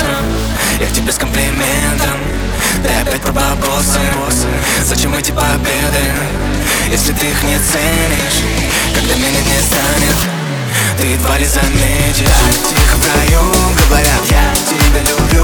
вопросом, я к тебе с комплиментом. Ты опять про бабосы. Зачем эти победы, если ты их не ценишь? Когда меня не станет, ты едва ли заметишь. Так тихо в раю говорят, я тебя люблю.